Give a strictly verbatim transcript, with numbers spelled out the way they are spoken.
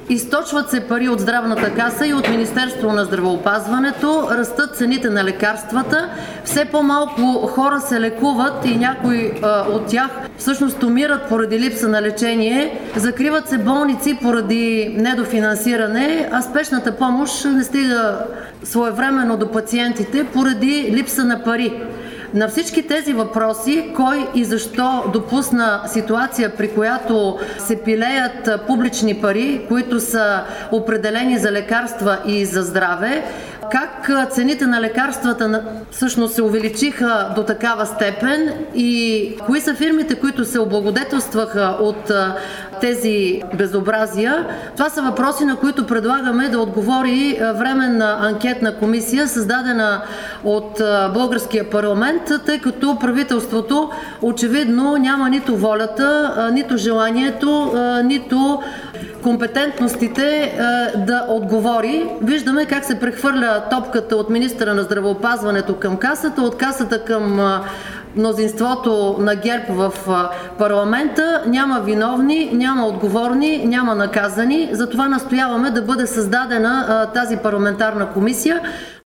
Източват се пари от Здравната каса и от Министерството на здравеопазването, растат цените на лекарствата, все по-малко хора се лекуват и някои а, от тях всъщност умират поради липса на лечение, закриват се болници поради недофинансиране, а спешната помощ не стига своевременно до пациентите поради липса на пари. На всички тези въпроси, кой и защо допусна ситуация, при която се пилеят публични пари, които са определени за лекарства и за здраве, как цените на лекарствата всъщност се увеличиха до такава степен и кои са фирмите, които се облагодетелстваха от тези безобразия, това са въпроси, на които предлагаме да отговори временна анкетна комисия, създадена от българския парламент, тъй като правителството очевидно няма нито волята, нито желанието, нито компетентностите да отговори. Виждаме как се прехвърля топката от министъра на здравеопазването към касата, от касата към мнозинството на ГЕРБ в парламента. Няма виновни, няма отговорни, няма наказани. Затова настояваме да бъде създадена тази парламентарна комисия.